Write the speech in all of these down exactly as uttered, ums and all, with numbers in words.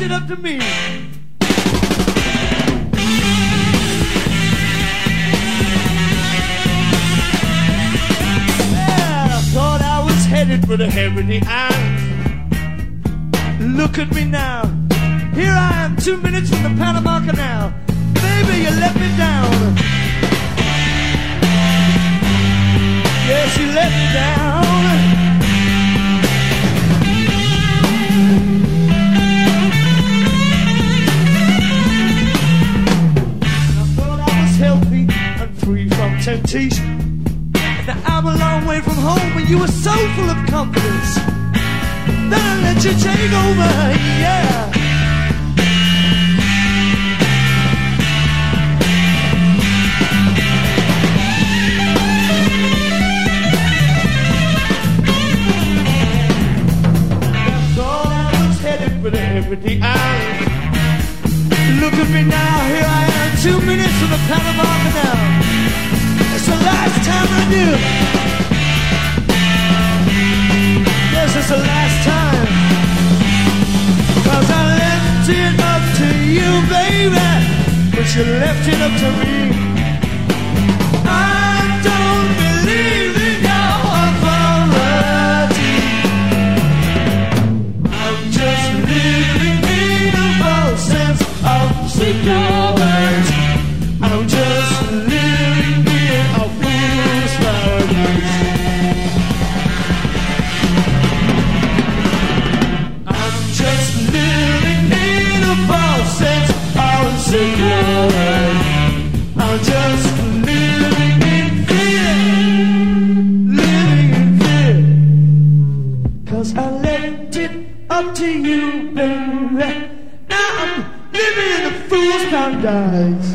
it up to me. Well, I thought I was headed for the Heavenly Islands. Look at me now. Here I am, two minutes from the Panama Canal. Baby, you let me down. Yes, you let me down. I thought I was healthy and free from temptation. Now I'm a long way from home and you were so full of confidence. Then I let you take over, yeah. The island. Look at me now, here I am, two minutes from the Panama Canal. It's the last time I do. Yes, it's the last time. Cause I left it up to you, baby, but you left it up to me. I don't believe in your authority. I'm just living sense of security. I'm just living in a fool's paradise. I'm just living in a false sense of security. I'm just living in fear, living in fear. Cause I left it up to you, baby. I'm living in a fool's paradise.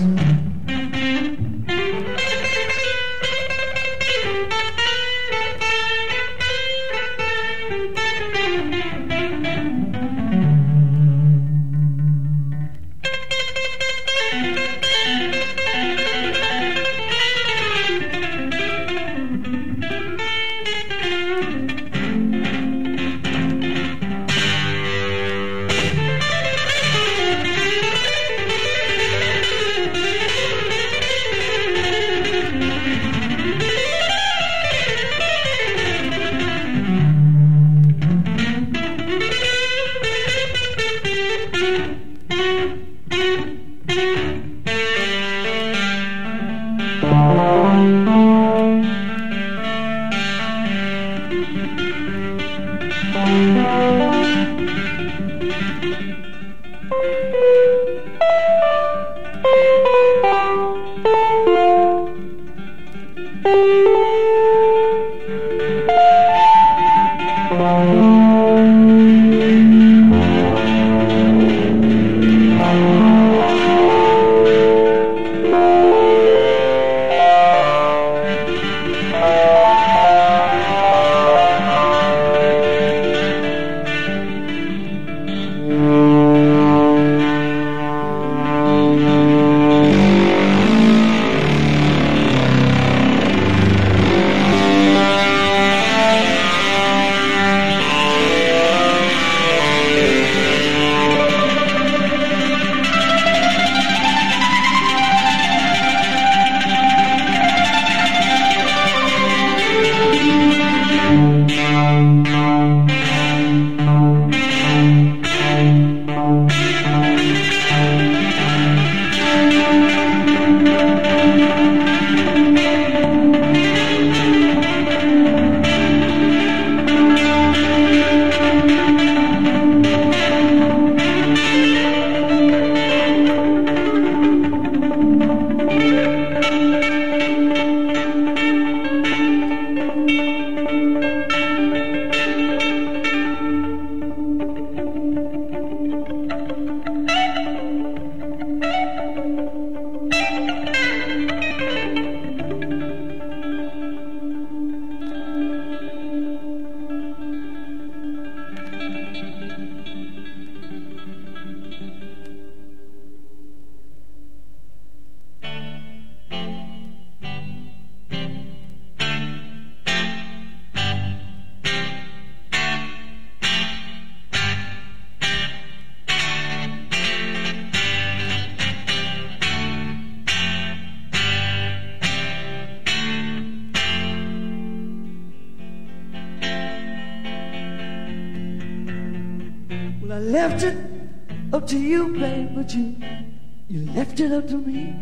Well, I left it up to you, babe, but you, you left it up to me.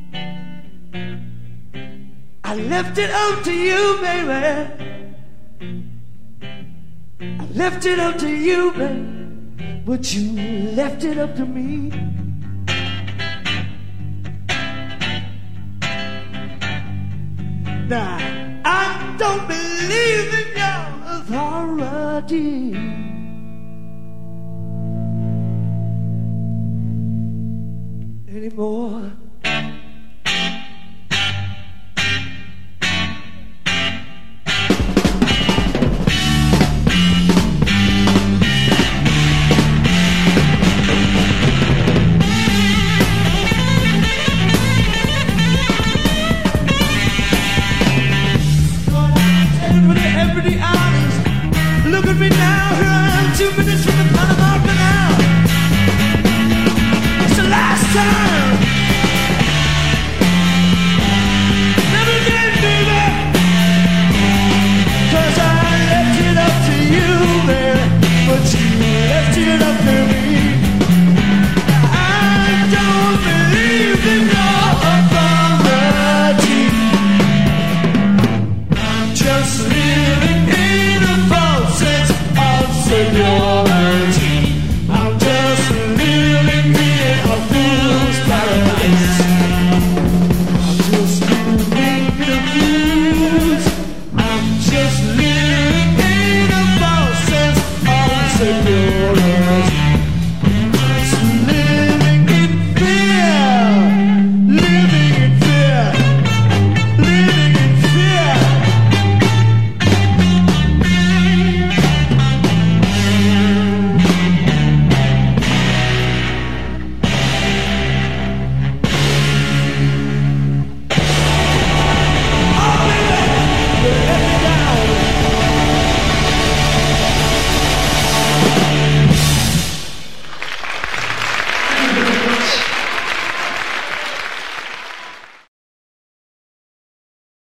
I left it up to you, baby. I left it up to you, babe, but you left it up to me. Now, I don't believe in your authority anymore.